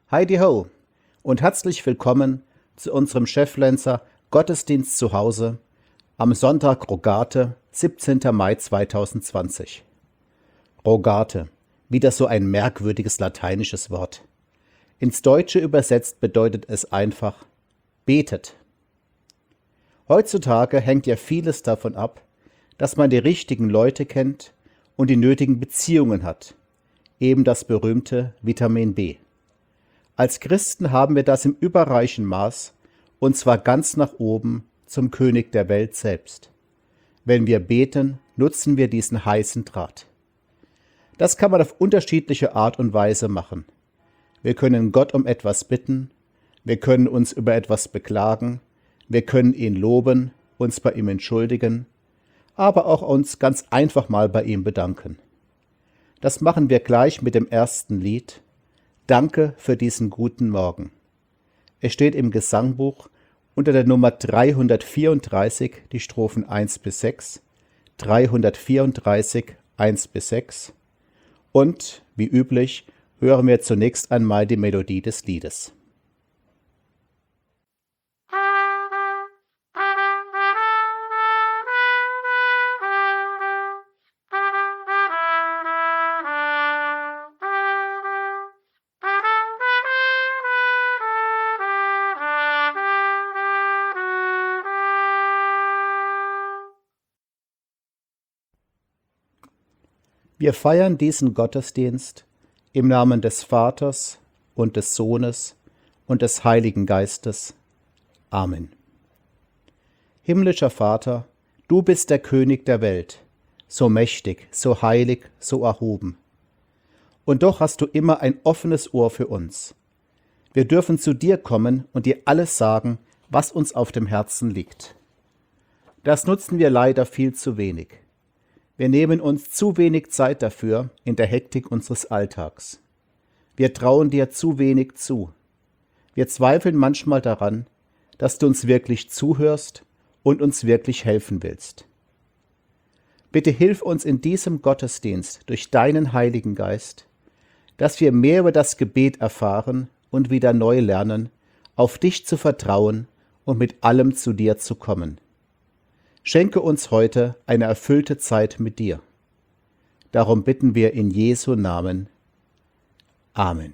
Heidi ho und herzlich willkommen zu unserem Cheflenzer Gottesdienst zu Hause am Sonntag Rogate, 17. Mai 2020. Rogate, wieder so ein merkwürdiges lateinisches Wort. Ins Deutsche übersetzt bedeutet es einfach betet. Heutzutage hängt ja vieles davon ab, dass man die richtigen Leute kennt und die nötigen Beziehungen hat, eben das berühmte Vitamin B. Als Christen haben wir das im überreichen Maß, und zwar ganz nach oben zum König der Welt selbst. Wenn wir beten, nutzen wir diesen heißen Draht. Das kann man auf unterschiedliche Art und Weise machen. Wir können Gott um etwas bitten, wir können uns über etwas beklagen, wir können ihn loben, uns bei ihm entschuldigen, aber auch uns ganz einfach mal bei ihm bedanken. Das machen wir gleich mit dem ersten Lied. Danke für diesen guten Morgen. Es steht im Gesangbuch unter der Nummer 334, die Strophen 1 bis 6, 334, 1 bis 6. Und, wie üblich, hören wir zunächst einmal die Melodie des Liedes. Wir feiern diesen Gottesdienst im Namen des Vaters und des Sohnes und des Heiligen Geistes. Amen. Himmlischer Vater, du bist der König der Welt, so mächtig, so heilig, so erhoben. Und doch hast du immer ein offenes Ohr für uns. Wir dürfen zu dir kommen und dir alles sagen, was uns auf dem Herzen liegt. Das nutzen wir leider viel zu wenig. Wir nehmen uns zu wenig Zeit dafür in der Hektik unseres Alltags. Wir trauen dir zu wenig zu. Wir zweifeln manchmal daran, dass du uns wirklich zuhörst und uns wirklich helfen willst. Bitte hilf uns in diesem Gottesdienst durch deinen Heiligen Geist, dass wir mehr über das Gebet erfahren und wieder neu lernen, auf dich zu vertrauen und mit allem zu dir zu kommen. Schenke uns heute eine erfüllte Zeit mit dir. Darum bitten wir in Jesu Namen. Amen.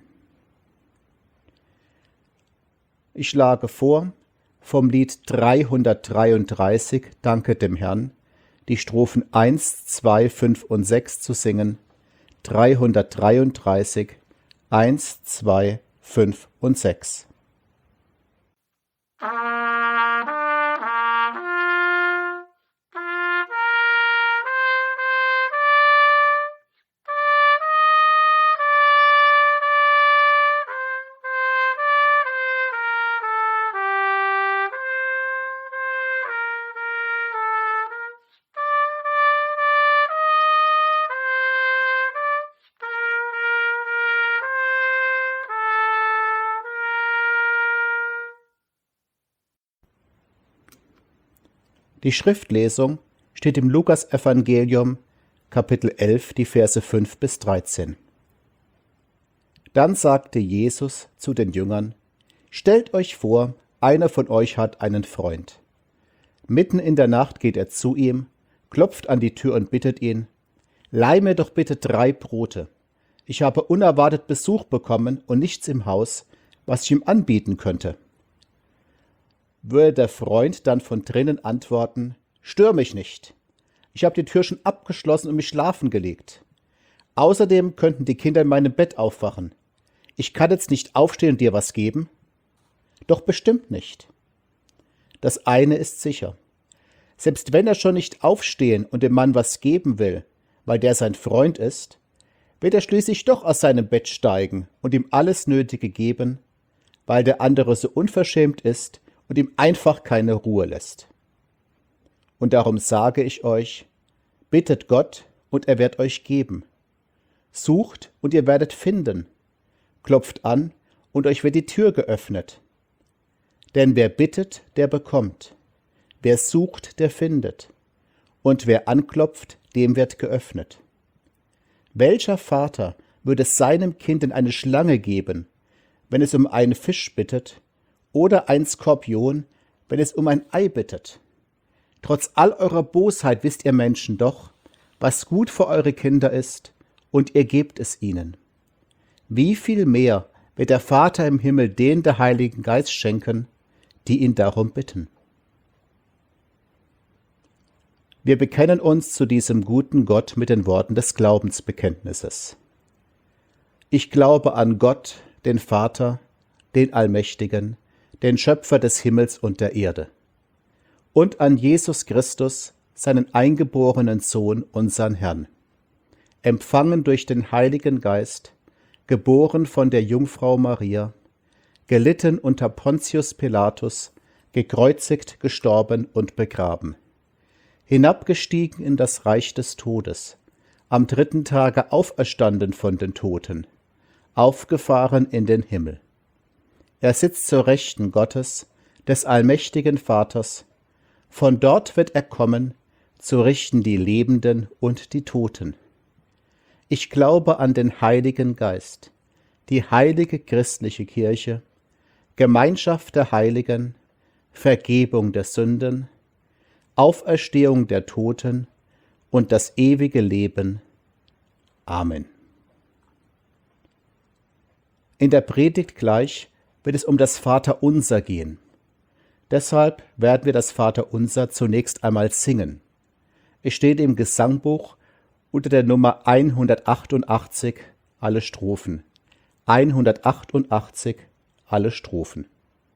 Ich schlage vor, vom Lied 333, Danke dem Herrn, die Strophen 1, 2, 5 und 6 zu singen. 333, 1, 2, 5 und 6. Die Schriftlesung steht im Lukas-Evangelium, Kapitel 11, die Verse 5 bis 13. Dann sagte Jesus zu den Jüngern: Stellt euch vor, einer von euch hat einen Freund. Mitten in der Nacht geht er zu ihm, klopft an die Tür und bittet ihn: Leih mir doch bitte 3 Brote. Ich habe unerwartet Besuch bekommen und nichts im Haus, was ich ihm anbieten könnte. Würde der Freund dann von drinnen antworten: Stör mich nicht. Ich habe die Tür schon abgeschlossen und mich schlafen gelegt. Außerdem könnten die Kinder in meinem Bett aufwachen. Ich kann jetzt nicht aufstehen und dir was geben? Doch bestimmt nicht. Das eine ist sicher. Selbst wenn er schon nicht aufstehen und dem Mann was geben will, weil der sein Freund ist, wird er schließlich doch aus seinem Bett steigen und ihm alles Nötige geben, weil der andere so unverschämt ist und ihm einfach keine Ruhe lässt. Und darum sage ich euch, bittet Gott und er wird euch geben. Sucht und ihr werdet finden. Klopft an und euch wird die Tür geöffnet. Denn wer bittet, der bekommt. Wer sucht, der findet. Und wer anklopft, dem wird geöffnet. Welcher Vater würde seinem Kind denn eine Schlange geben, wenn es um einen Fisch bittet, oder ein Skorpion, wenn es um ein Ei bittet? Trotz all eurer Bosheit wisst ihr Menschen doch, was gut für eure Kinder ist, und ihr gebt es ihnen. Wie viel mehr wird der Vater im Himmel denen der Heiligen Geist schenken, die ihn darum bitten? Wir bekennen uns zu diesem guten Gott mit den Worten des Glaubensbekenntnisses. Ich glaube an Gott, den Vater, den Allmächtigen, den Schöpfer des Himmels und der Erde, und an Jesus Christus, seinen eingeborenen Sohn, unseren Herrn, empfangen durch den Heiligen Geist, geboren von der Jungfrau Maria, gelitten unter Pontius Pilatus, gekreuzigt, gestorben und begraben, hinabgestiegen in das Reich des Todes, am 3. Tage auferstanden von den Toten, aufgefahren in den Himmel. Er sitzt zur Rechten Gottes, des allmächtigen Vaters. Von dort wird er kommen, zu richten die Lebenden und die Toten. Ich glaube an den Heiligen Geist, die heilige christliche Kirche, Gemeinschaft der Heiligen, Vergebung der Sünden, Auferstehung der Toten und das ewige Leben. Amen. In der Predigt gleich wird es um das Vaterunser gehen. Deshalb werden wir das Vaterunser zunächst einmal singen. Es steht im Gesangbuch unter der Nummer 188 alle Strophen. 188 alle Strophen.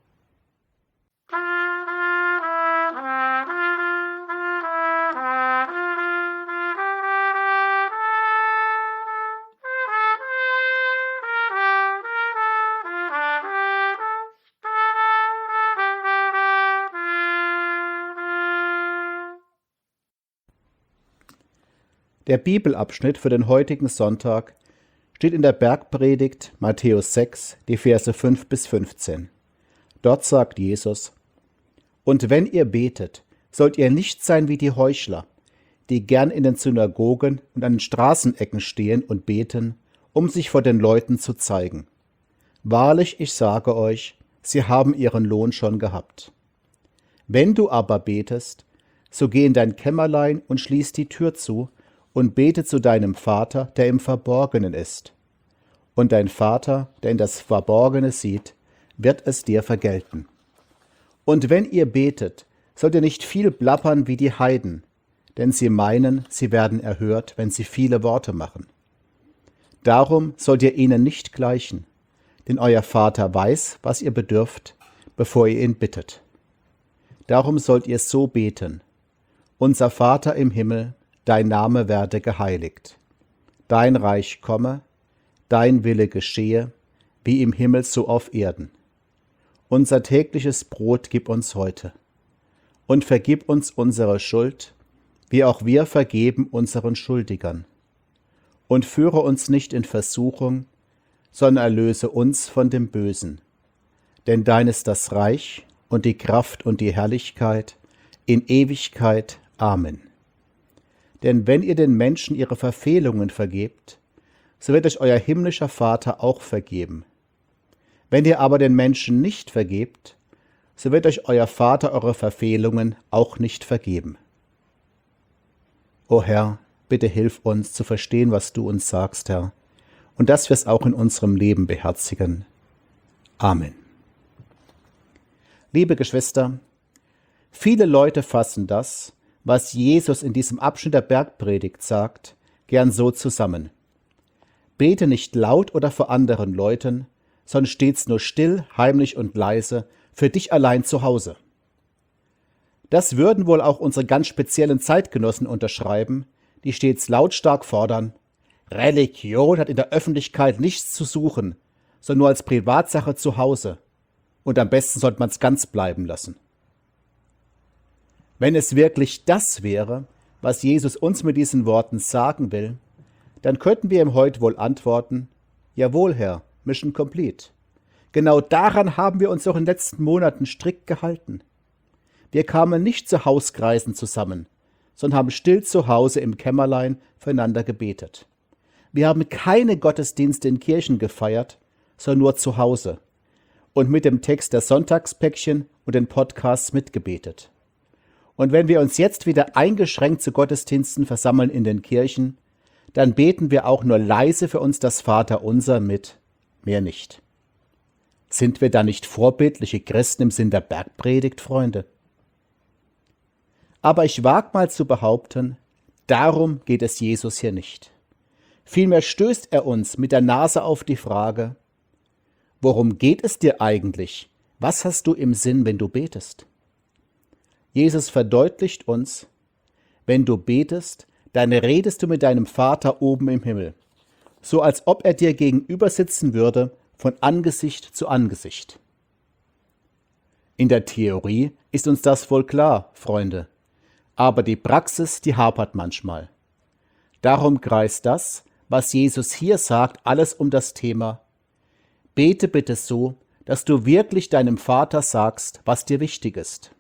Der Bibelabschnitt für den heutigen Sonntag steht in der Bergpredigt Matthäus 6, die Verse 5 bis 15. Dort sagt Jesus: Und wenn ihr betet, sollt ihr nicht sein wie die Heuchler, die gern in den Synagogen und an den Straßenecken stehen und beten, um sich vor den Leuten zu zeigen. Wahrlich, ich sage euch, sie haben ihren Lohn schon gehabt. Wenn du aber betest, so geh in dein Kämmerlein und schließ die Tür zu und bete zu deinem Vater, der im Verborgenen ist. Und dein Vater, der in das Verborgene sieht, wird es dir vergelten. Und wenn ihr betet, sollt ihr nicht viel plappern wie die Heiden, denn sie meinen, sie werden erhört, wenn sie viele Worte machen. Darum sollt ihr ihnen nicht gleichen, denn euer Vater weiß, was ihr bedürft, bevor ihr ihn bittet. Darum sollt ihr so beten: Unser Vater im Himmel, dein Name werde geheiligt. Dein Reich komme, dein Wille geschehe, wie im Himmel so auf Erden. Unser tägliches Brot gib uns heute. Und vergib uns unsere Schuld, wie auch wir vergeben unseren Schuldigern. Und führe uns nicht in Versuchung, sondern erlöse uns von dem Bösen. Denn dein ist das Reich und die Kraft und die Herrlichkeit in Ewigkeit. Amen. Denn wenn ihr den Menschen ihre Verfehlungen vergebt, so wird euch euer himmlischer Vater auch vergeben. Wenn ihr aber den Menschen nicht vergebt, so wird euch euer Vater eure Verfehlungen auch nicht vergeben. O Herr, bitte hilf uns zu verstehen, was du uns sagst, Herr, und dass wir es auch in unserem Leben beherzigen. Amen. Liebe Geschwister, viele Leute fassen das, was Jesus in diesem Abschnitt der Bergpredigt sagt, gern so zusammen: Bete nicht laut oder vor anderen Leuten, sondern stets nur still, heimlich und leise, für dich allein zu Hause. Das würden wohl auch unsere ganz speziellen Zeitgenossen unterschreiben, die stets lautstark fordern: Religion hat in der Öffentlichkeit nichts zu suchen, sondern nur als Privatsache zu Hause. Und am besten sollte man es ganz bleiben lassen. Wenn es wirklich das wäre, was Jesus uns mit diesen Worten sagen will, dann könnten wir ihm heute wohl antworten: Jawohl, Herr, Mission complete. Genau daran haben wir uns auch in den letzten Monaten strikt gehalten. Wir kamen nicht zu Hauskreisen zusammen, sondern haben still zu Hause im Kämmerlein füreinander gebetet. Wir haben keine Gottesdienste in Kirchen gefeiert, sondern nur zu Hause, und mit dem Text der Sonntagspäckchen und den Podcasts mitgebetet. Und wenn wir uns jetzt wieder eingeschränkt zu Gottesdiensten versammeln in den Kirchen, dann beten wir auch nur leise für uns das Vaterunser mit, mehr nicht. Sind wir da nicht vorbildliche Christen im Sinn der Bergpredigt, Freunde? Aber ich wag mal zu behaupten, darum geht es Jesus hier nicht. Vielmehr stößt er uns mit der Nase auf die Frage: Worum geht es dir eigentlich? Was hast du im Sinn, wenn du betest? Jesus verdeutlicht uns: Wenn du betest, dann redest du mit deinem Vater oben im Himmel, so als ob er dir gegenüber sitzen würde, von Angesicht zu Angesicht. In der Theorie ist uns das wohl klar, Freunde, aber die Praxis, die hapert manchmal. Darum kreist das, was Jesus hier sagt, alles um das Thema: Bete bitte so, dass du wirklich deinem Vater sagst, was dir wichtig ist.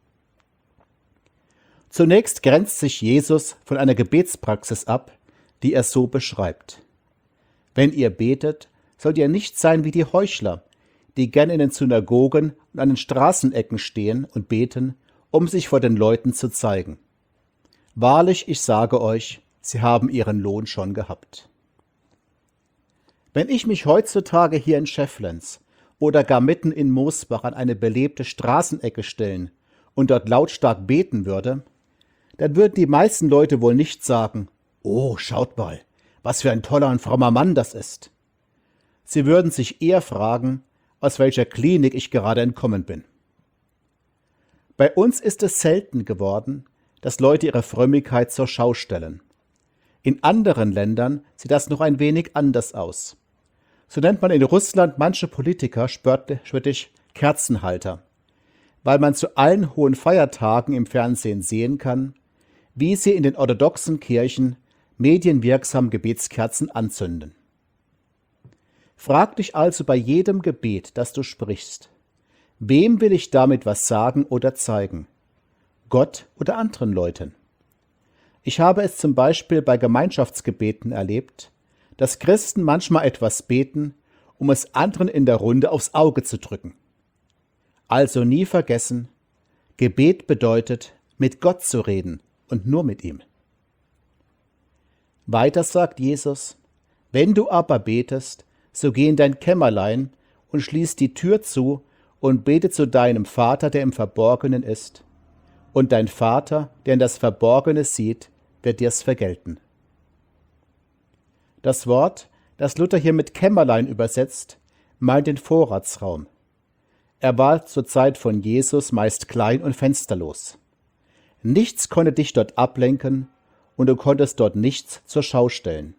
Zunächst grenzt sich Jesus von einer Gebetspraxis ab, die er so beschreibt: Wenn ihr betet, sollt ihr nicht sein wie die Heuchler, die gern in den Synagogen und an den Straßenecken stehen und beten, um sich vor den Leuten zu zeigen. Wahrlich, ich sage euch, sie haben ihren Lohn schon gehabt. Wenn ich mich heutzutage hier in Schefflens oder gar mitten in Moosbach an eine belebte Straßenecke stellen und dort lautstark beten würde, dann würden die meisten Leute wohl nicht sagen: Oh, schaut mal, was für ein toller und frommer Mann das ist. Sie würden sich eher fragen, aus welcher Klinik ich gerade entkommen bin. Bei uns ist es selten geworden, dass Leute ihre Frömmigkeit zur Schau stellen. In anderen Ländern sieht das noch ein wenig anders aus. So nennt man in Russland manche Politiker spöttisch Kerzenhalter, weil man zu allen hohen Feiertagen im Fernsehen sehen kann, wie sie in den orthodoxen Kirchen medienwirksam Gebetskerzen anzünden. Frag dich also bei jedem Gebet, das du sprichst: Wem will ich damit was sagen oder zeigen? Gott oder anderen Leuten? Ich habe es zum Beispiel bei Gemeinschaftsgebeten erlebt, dass Christen manchmal etwas beten, um es anderen in der Runde aufs Auge zu drücken. Also nie vergessen: Gebet bedeutet, mit Gott zu reden und nur mit ihm. Weiter sagt Jesus: Wenn du aber betest, so geh in dein Kämmerlein und schließ die Tür zu und bete zu deinem Vater, der im Verborgenen ist. Und dein Vater, der in das Verborgene sieht, wird dir's vergelten. Das Wort, das Luther hier mit Kämmerlein übersetzt, meint den Vorratsraum. Er war zur Zeit von Jesus meist klein und fensterlos. Nichts konnte dich dort ablenken und du konntest dort nichts zur Schau stellen.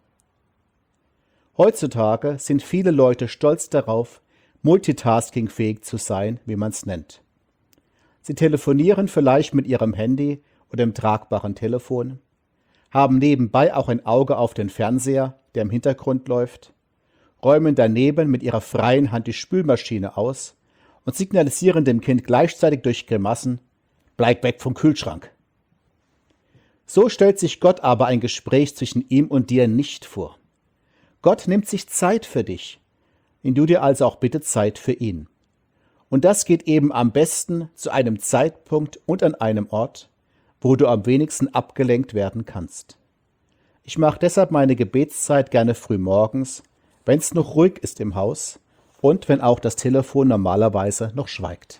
Heutzutage sind viele Leute stolz darauf, multitaskingfähig zu sein, wie man es nennt. Sie telefonieren vielleicht mit ihrem Handy oder dem tragbaren Telefon, haben nebenbei auch ein Auge auf den Fernseher, der im Hintergrund läuft, räumen daneben mit ihrer freien Hand die Spülmaschine aus und signalisieren dem Kind gleichzeitig durch Grimassen: Bleib weg vom Kühlschrank. So stellt sich Gott aber ein Gespräch zwischen ihm und dir nicht vor. Gott nimmt sich Zeit für dich, nimm du dir also auch bitte Zeit für ihn. Und das geht eben am besten zu einem Zeitpunkt und an einem Ort, wo du am wenigsten abgelenkt werden kannst. Ich mache deshalb meine Gebetszeit gerne früh morgens, wenn es noch ruhig ist im Haus und wenn auch das Telefon normalerweise noch schweigt.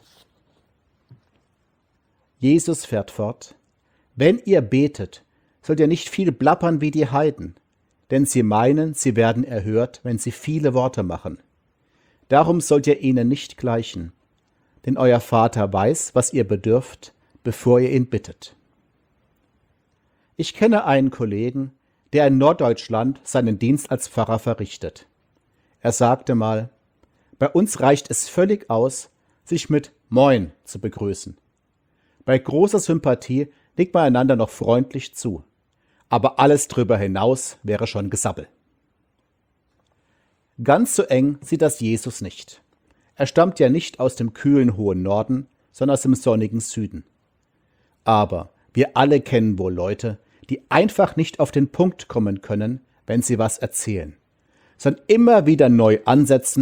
Jesus fährt fort: Wenn ihr betet, sollt ihr nicht viel plappern wie die Heiden, denn sie meinen, sie werden erhört, wenn sie viele Worte machen. Darum sollt ihr ihnen nicht gleichen, denn euer Vater weiß, was ihr bedürft, bevor ihr ihn bittet. Ich kenne einen Kollegen, der in Norddeutschland seinen Dienst als Pfarrer verrichtet. Er sagte mal: Bei uns reicht es völlig aus, sich mit Moin zu begrüßen. Bei großer Sympathie nickt man einander noch freundlich zu. Aber alles drüber hinaus wäre schon Gesabbel. Ganz so eng sieht das Jesus nicht. Er stammt ja nicht aus dem kühlen hohen Norden, sondern aus dem sonnigen Süden. Aber wir alle kennen wohl Leute, die einfach nicht auf den Punkt kommen können, wenn sie was erzählen, sondern immer wieder neu ansetzen,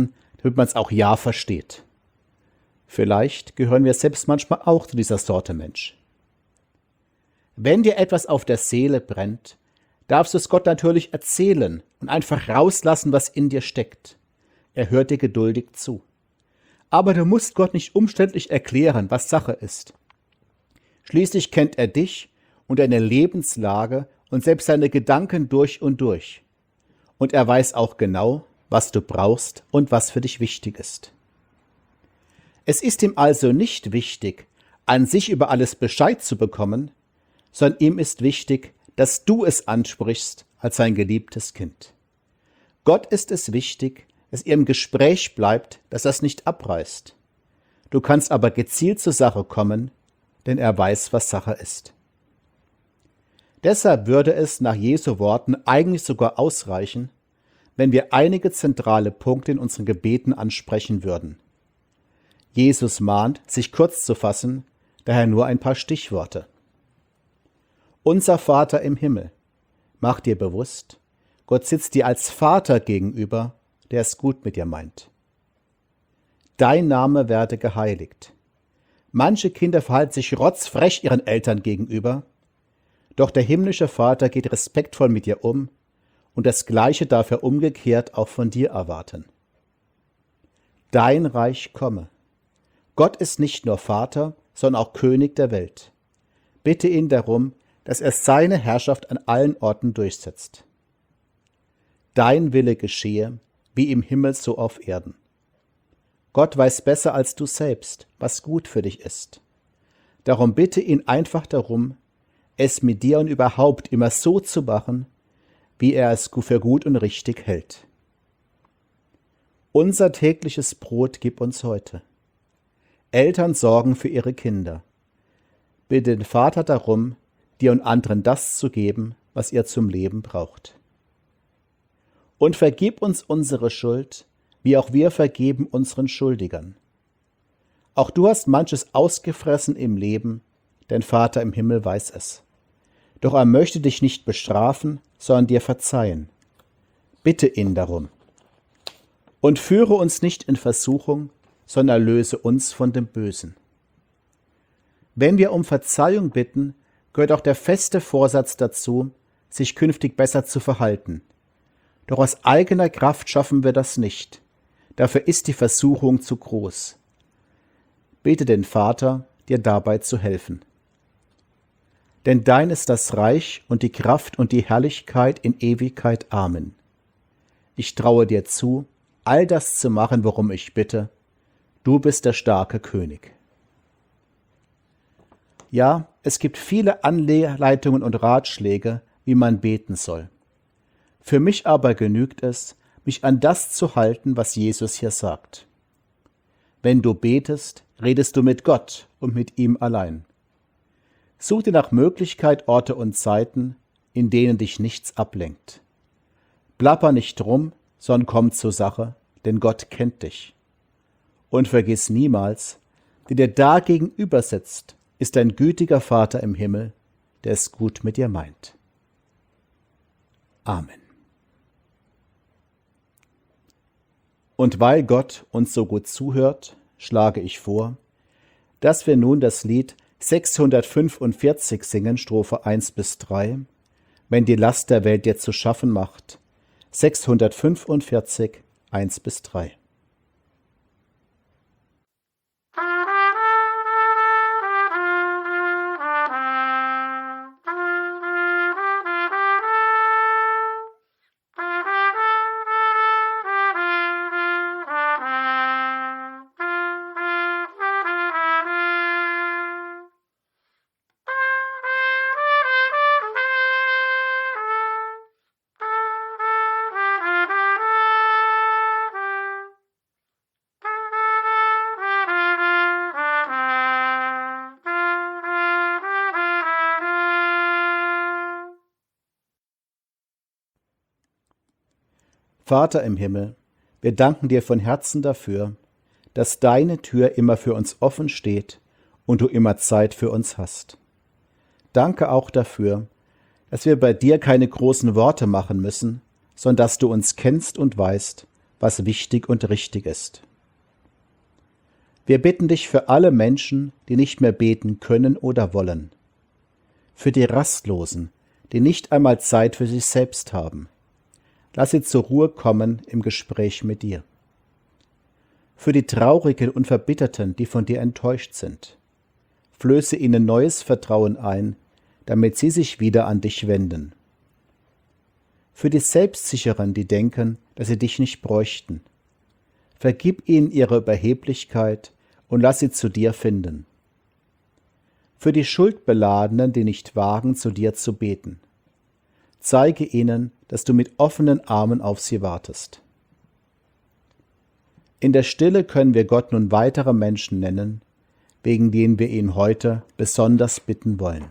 damit man es auch ja versteht. Vielleicht gehören wir selbst manchmal auch zu dieser Sorte Mensch. Wenn dir etwas auf der Seele brennt, darfst du es Gott natürlich erzählen und einfach rauslassen, was in dir steckt. Er hört dir geduldig zu. Aber du musst Gott nicht umständlich erklären, was Sache ist. Schließlich kennt er dich und deine Lebenslage und selbst deine Gedanken durch und durch. Und er weiß auch genau, was du brauchst und was für dich wichtig ist. Es ist ihm also nicht wichtig, an sich über alles Bescheid zu bekommen, sondern ihm ist wichtig, dass du es ansprichst als sein geliebtes Kind. Gott ist es wichtig, dass ihr im Gespräch bleibt, dass das nicht abreißt. Du kannst aber gezielt zur Sache kommen, denn er weiß, was Sache ist. Deshalb würde es nach Jesu Worten eigentlich sogar ausreichen, wenn wir einige zentrale Punkte in unseren Gebeten ansprechen würden. Jesus mahnt, sich kurz zu fassen, daher nur ein paar Stichworte. Unser Vater im Himmel, mach dir bewusst, Gott sitzt dir als Vater gegenüber, der es gut mit dir meint. Dein Name werde geheiligt. Manche Kinder verhalten sich rotzfrech ihren Eltern gegenüber, doch der himmlische Vater geht respektvoll mit dir um und das Gleiche darf er umgekehrt auch von dir erwarten. Dein Reich komme. Gott ist nicht nur Vater, sondern auch König der Welt. Bitte ihn darum, dass er seine Herrschaft an allen Orten durchsetzt. Dein Wille geschehe, wie im Himmel so auf Erden. Gott weiß besser als du selbst, was gut für dich ist. Darum bitte ihn einfach darum, es mit dir und überhaupt immer so zu machen, wie er es für gut und richtig hält. Unser tägliches Brot gib uns heute. Eltern sorgen für ihre Kinder. Bitte den Vater darum, dir und anderen das zu geben, was ihr zum Leben braucht. Und vergib uns unsere Schuld, wie auch wir vergeben unseren Schuldigern. Auch du hast manches ausgefressen im Leben, dein Vater im Himmel weiß es. Doch er möchte dich nicht bestrafen, sondern dir verzeihen. Bitte ihn darum. Und führe uns nicht in Versuchung, sondern erlöse uns von dem Bösen. Wenn wir um Verzeihung bitten, gehört auch der feste Vorsatz dazu, sich künftig besser zu verhalten. Doch aus eigener Kraft schaffen wir das nicht. Dafür ist die Versuchung zu groß. Bete den Vater, dir dabei zu helfen. Denn dein ist das Reich und die Kraft und die Herrlichkeit in Ewigkeit. Amen. Ich traue dir zu, all das zu machen, worum ich bitte. Du bist der starke König. Ja, es gibt viele Anleitungen und Ratschläge, wie man beten soll. Für mich aber genügt es, mich an das zu halten, was Jesus hier sagt. Wenn du betest, redest du mit Gott und mit ihm allein. Such dir nach Möglichkeit Orte und Zeiten, in denen dich nichts ablenkt. Plapper nicht rum, sondern komm zur Sache, denn Gott kennt dich. Und vergiss niemals, der dir da gegenüber sitzt, ist ein gütiger Vater im Himmel, der es gut mit dir meint. Amen. Und weil Gott uns so gut zuhört, schlage ich vor, dass wir nun das Lied 645 singen, Strophe 1 bis 3, wenn die Last der Welt dir zu schaffen macht. 645, 1 bis 3. Vater im Himmel, wir danken dir von Herzen dafür, dass deine Tür immer für uns offen steht und du immer Zeit für uns hast. Danke auch dafür, dass wir bei dir keine großen Worte machen müssen, sondern dass du uns kennst und weißt, was wichtig und richtig ist. Wir bitten dich für alle Menschen, die nicht mehr beten können oder wollen. Für die Rastlosen, die nicht einmal Zeit für sich selbst haben. Lass sie zur Ruhe kommen im Gespräch mit dir. Für die Traurigen und Verbitterten, die von dir enttäuscht sind. Flöße ihnen neues Vertrauen ein, damit sie sich wieder an dich wenden. Für die Selbstsicheren, die denken, dass sie dich nicht bräuchten. Vergib ihnen ihre Überheblichkeit und lass sie zu dir finden. Für die Schuldbeladenen, die nicht wagen, zu dir zu beten. Zeige ihnen, dass du mit offenen Armen auf sie wartest. In der Stille können wir Gott nun weitere Menschen nennen, wegen denen wir ihn heute besonders bitten wollen.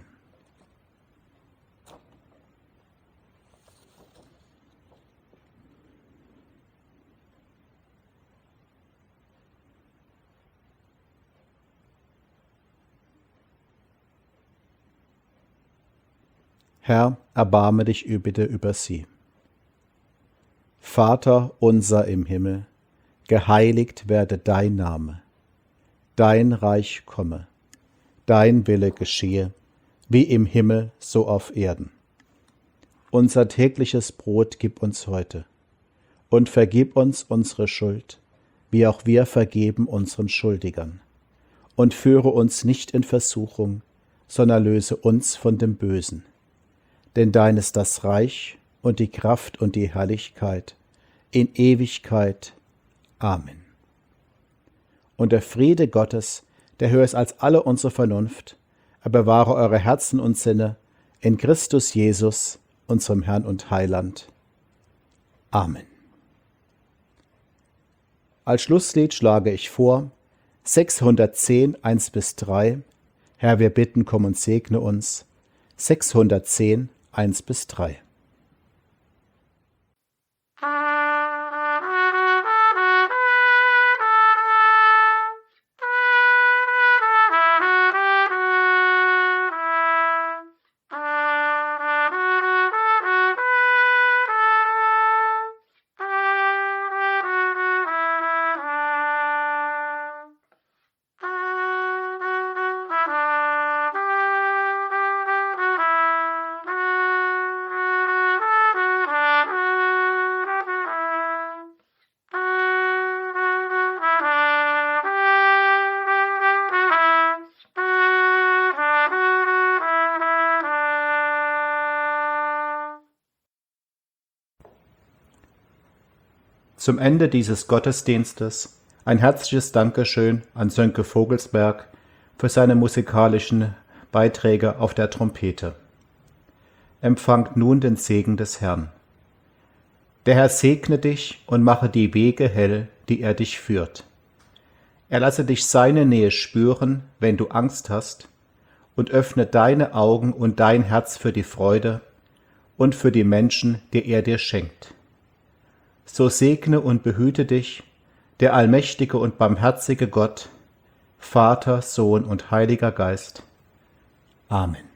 Herr, erbarme dich bitte über sie. Vater unser im Himmel, geheiligt werde dein Name. Dein Reich komme, dein Wille geschehe, wie im Himmel so auf Erden. Unser tägliches Brot gib uns heute und vergib uns unsere Schuld, wie auch wir vergeben unseren Schuldigern. Und führe uns nicht in Versuchung, sondern löse uns von dem Bösen. Denn dein ist das Reich und die Kraft und die Herrlichkeit in Ewigkeit. Amen. Und der Friede Gottes, der höher ist als alle unsere Vernunft, er bewahre eure Herzen und Sinne in Christus Jesus, unserem Herrn und Heiland. Amen. Als Schlusslied schlage ich vor 610, 1-3. Herr, wir bitten, komm und segne uns. 610, 1-3. Zum Ende dieses Gottesdienstes ein herzliches Dankeschön an Sönke Vogelsberg für seine musikalischen Beiträge auf der Trompete. Empfangt nun den Segen des Herrn. Der Herr segne dich und mache die Wege hell, die er dich führt. Er lasse dich seine Nähe spüren, wenn du Angst hast, und öffne deine Augen und dein Herz für die Freude und für die Menschen, die er dir schenkt. So segne und behüte dich der allmächtige und barmherzige Gott, Vater, Sohn und Heiliger Geist. Amen.